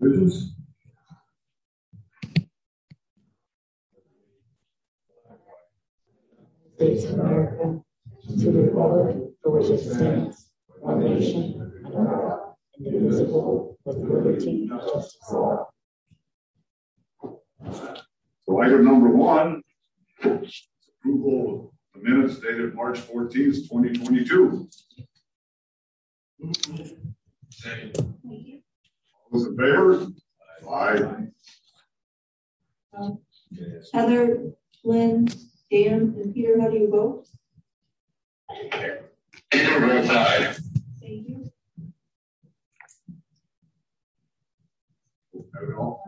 Bridges. States of America, to the republic for which it stands, one nation, under God, indivisible, with liberty and justice for all. So item number 1, approval of the minutes dated March 14th, 2022. Second. All those in favor? Aye. Heather, Lynn, Dan, and Peter, how do you vote? Peter votes aye. Thank you. Have it all.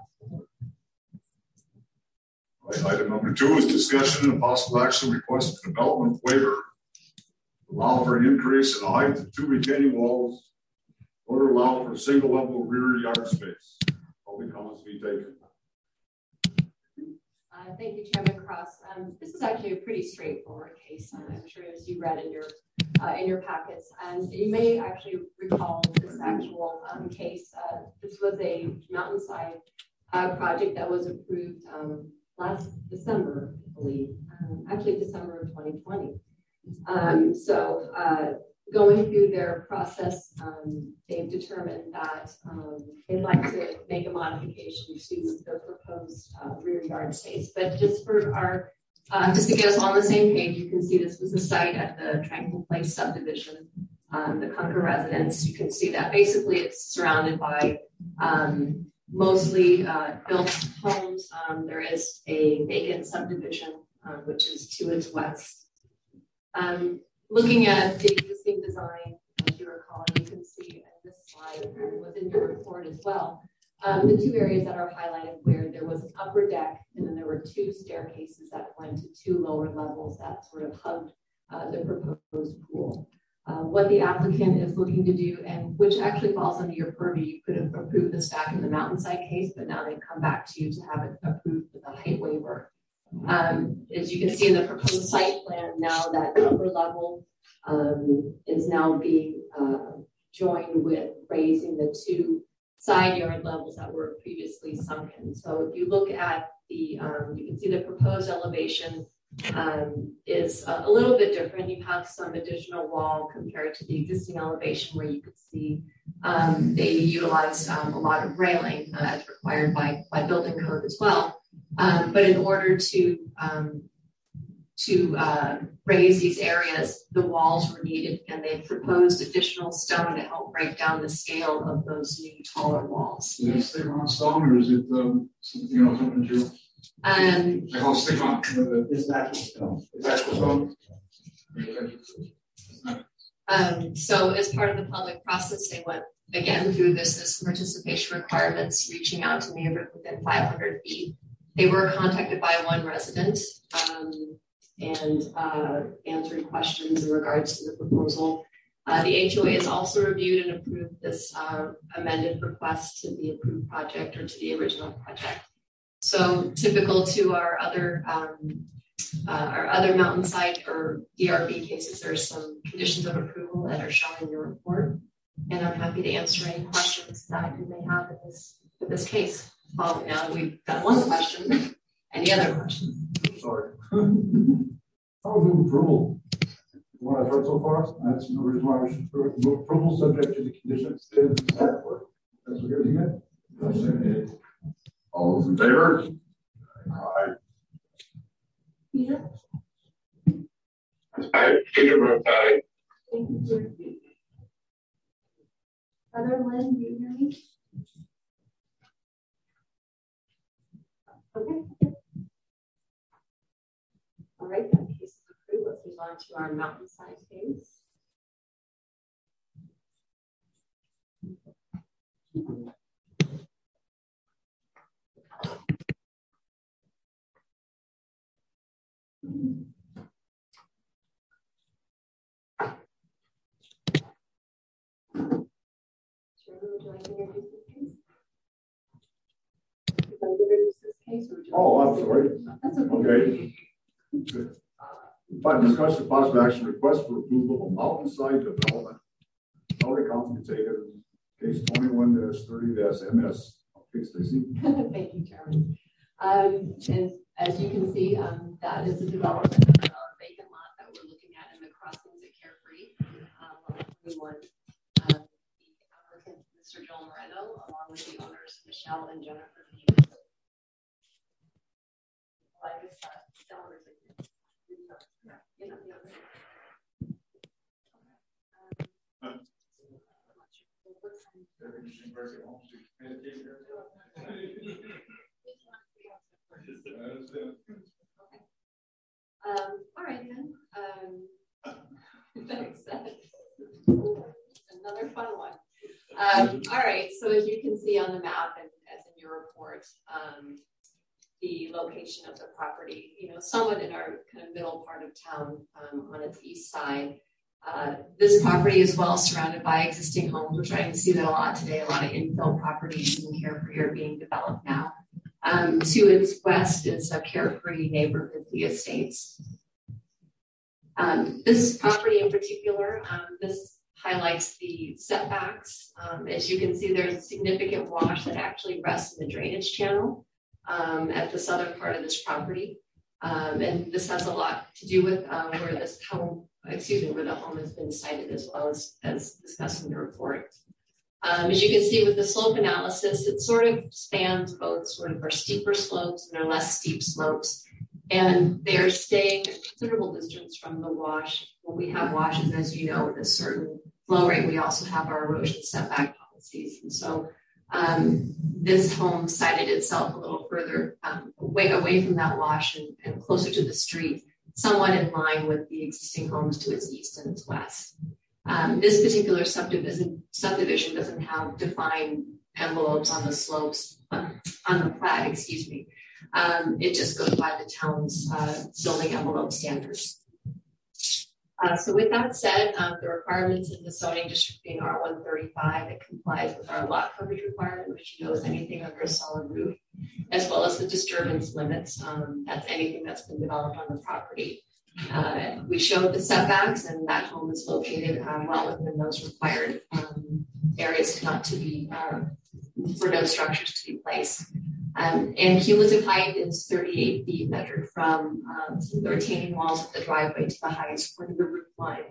Right, item number 2 is discussion and possible action request for development waiver. Allow for an increase in the height of 2 retaining walls or allow for single level rear yard space. Public comments be taken. Thank you, Chairman Cross. This is actually a pretty straightforward case. I'm sure as you read in your packets. And you may actually recall this actual case. This was a mountainside project that was approved last December, I believe, actually December of 2020. Going through their process, they've determined that they'd like to make a modification to the proposed rear yard space. But just for our, just to get us on the same page, you can see this was the site at the Tranquil Place subdivision, the Kunker residence. You can see that basically it's surrounded by mostly built homes. There is a vacant subdivision, which is to its west. Looking at the existing design, as you recall, you can see in this slide and within your report as well, the 2 areas that are highlighted where there was an upper deck and then there were 2 staircases that went to 2 lower levels that sort of hugged the proposed pool. What the applicant is looking to do, and which actually falls under your purview, you could have approved this back in the mountainside case, but now they've come back to you to have it approved with a height waiver. As you can see in the proposed site plan, now that upper level is now being joined with raising the 2 side yard levels that were previously sunken. So if you look at the, you can see the proposed elevation is a little bit different. You have some additional wall compared to the existing elevation where you could see they utilized a lot of railing as required by building code as well. But in order to raise these areas, the walls were needed, and they proposed additional stone to help break down the scale of those new taller walls. Is it stick-on stone or is it something else? Like how stick-on? It's natural stone. It's natural stone. So as part of the public process, they went again through this participation requirements, reaching out to neighbors within 500 feet. They were contacted by 1 resident and answered questions in regards to the proposal. The HOA has also reviewed and approved this amended request to the approved project or to the original project. So typical to our other mountainside or DRB cases, there's some conditions of approval that are shown in your report, and I'm happy to answer any questions that you may have in this case. Well, now we've got 1 question. Any other questions? Sorry. How was the approval? What I've heard so far, that's no reason why we should move approval subject to the conditions stated in the report. That's what you're getting at. All those in favor? Aye. Peter? Aye. Peter votes aye. Thank you, Peter. Heather, Lynn, do you hear me? Okay. All right, that case is approved. Let's move on to our mountainside case. Would you like to introduce this case? Oh, I'm sorry. That's okay. Okay. By discussion, possible action request for approval of mountainside development. Public comment taken. Case 21-30-MS. Thanks, Stacy. Thank you, Chairman. And as you can see, that is a development vacant lot that we're looking at in the crossings at Carefree, lot 21. The applicant, Mr. Joel Moreno, along with the owners, Michelle and Jennifer. All right then. Thanks. Another fun one. All right. So as you can see on the map and as in your report, the location of the property, somewhat in our kind of middle part of town on its east side. This property is well surrounded by existing homes. We're trying to see that a lot today. A lot of infill properties in Carefree are being developed now. To its west is a Carefree neighborhood, the Estates. This property in particular, this highlights the setbacks. As you can see, there's a significant wash that actually rests in the drainage channel at the southern part of this property. And this has a lot to do with where the home has been sited, as well as discussed in the report. As you can see with the slope analysis, it sort of spans both sort of our steeper slopes and our less steep slopes. And they're staying a considerable distance from the wash. When we have washes, as you know, with a certain flow rate, we also have our erosion setback policies. And so this home sited itself a little further away from that wash and closer to the street, somewhat in line with the existing homes to its east and its west. This particular subdivision doesn't have defined envelopes on the slopes, on the plat, excuse me. It just goes by the town's building envelope standards. So with that said, the requirements in the zoning district being R135, it complies with our lot coverage requirement, which is anything under a solid roof, as well as the disturbance limits. That's anything that's been developed on the property. We showed the setbacks, and that home is located well within those required areas not to be, for no structures to be placed. And cumulative height is 38 feet measured from the retaining walls of the driveway to the highest point of the roof line.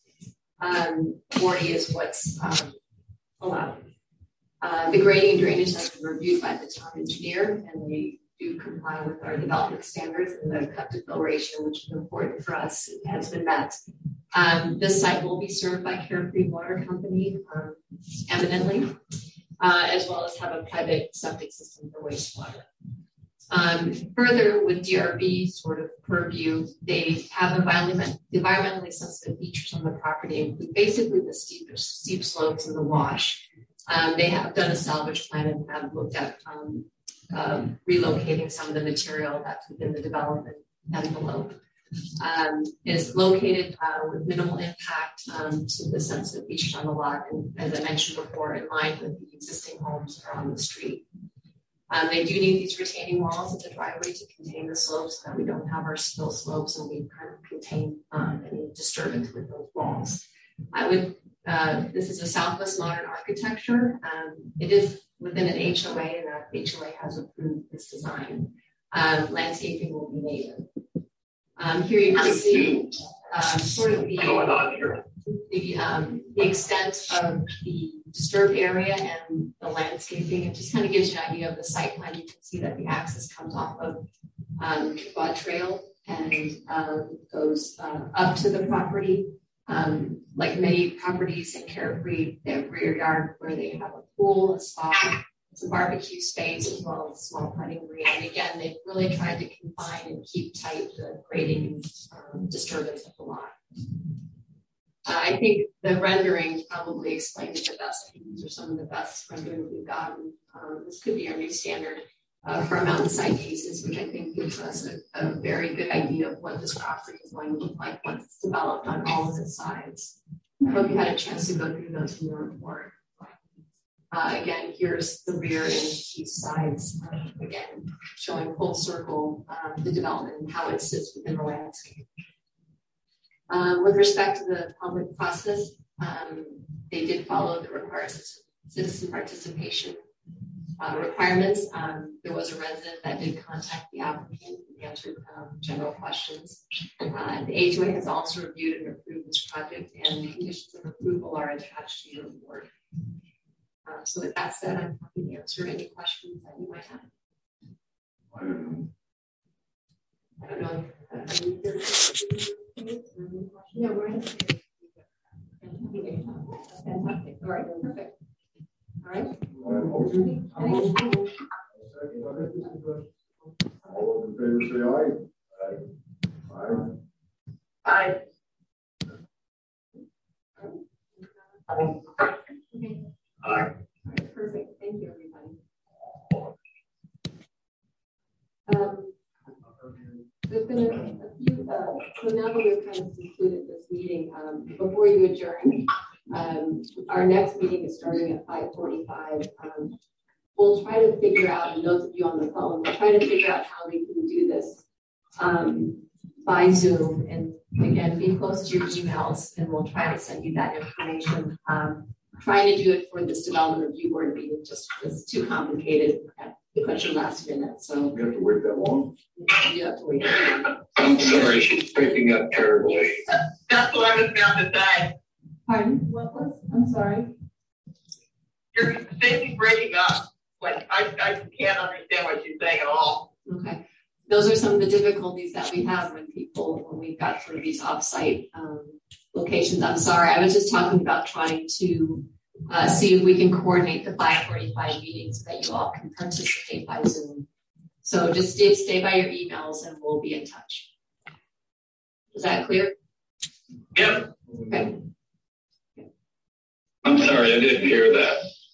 40 is what's allowed. The grading and drainage has been reviewed by the town engineer, and they do comply with our development standards, and the cut to fill ratio, which is important for us, has been met. This site will be served by Carefree Water Company eminently, as well as have a private septic system for wastewater. Further, with DRB sort of purview, they have environmentally sensitive features on the property, include basically the steep slopes and the wash. They have done a salvage plan and have looked at relocating some of the material that's within the development envelope. Is located with minimal impact to the sensitive features on the lot, and as I mentioned before, in line with the existing homes that are on the street. They do need these retaining walls at the driveway to contain the slopes, so that we don't have our spill slopes and we kind of contain any disturbance with those walls. This is a Southwest modern architecture. It is within an HOA, and that HOA has approved this design. Landscaping will be native. Here you can see sort of the extent of the disturbed area and the landscaping. It just kind of gives you an idea of the site plan. You can see that the access comes off of Quad Trail and goes up to the property. Like many properties in Carefree, they have rear yard where they have a pool, a spa, some barbecue space, as well as a small putting green. And again, they've really tried to confine and keep tight the grading disturbance of the lot. I think the rendering probably explains it the best. I think these are some of the best renderings we've gotten. This could be our new standard for mountainside cases, which I think gives us a very good idea of what this property is going to look like once it's developed on all of its sides. I hope you had a chance to go through those in your report. Again, here's the rear and east sides, again, showing full circle the development and how it sits within the landscape. With respect to the public process, they did follow the required citizen participation requirements. There was a resident that did contact the applicant and answered general questions. The HOA has also reviewed and approved this project, and the conditions of approval are attached to your report. So with that said, I'm happy to answer any questions that you might have. I don't know. No, we're in. Fantastic. All right, perfect. All right. Motion? All those in favor say aye. Aye. Aye. Okay. Aye. All right, perfect. Thank you, everybody. There's been a few, so now that we've kind of concluded this meeting, before you adjourn, our next meeting is starting at 5:45. We'll try to figure out, and those of you on the phone, we'll try to figure out how we can do this by Zoom. And again, be close to your emails, and we'll try to send you that information. Trying to do it for this development review board meeting just was too complicated at such a last minute. So We have to wait that long? you have to wait. I'm sorry, she's picking up terribly. That's what I was about to say. Pardon? What was? I'm sorry. You're basically breaking up. Like, I can't understand what you're saying at all. Okay. Those are some of the difficulties that we have when we've got sort of these off-site locations. I'm sorry. I was just talking about trying to see if we can coordinate the 5:45 meeting so that you all can participate by Zoom. So just stay by your emails and we'll be in touch. Is that clear? Yep. Okay. I'm sorry, I didn't hear that.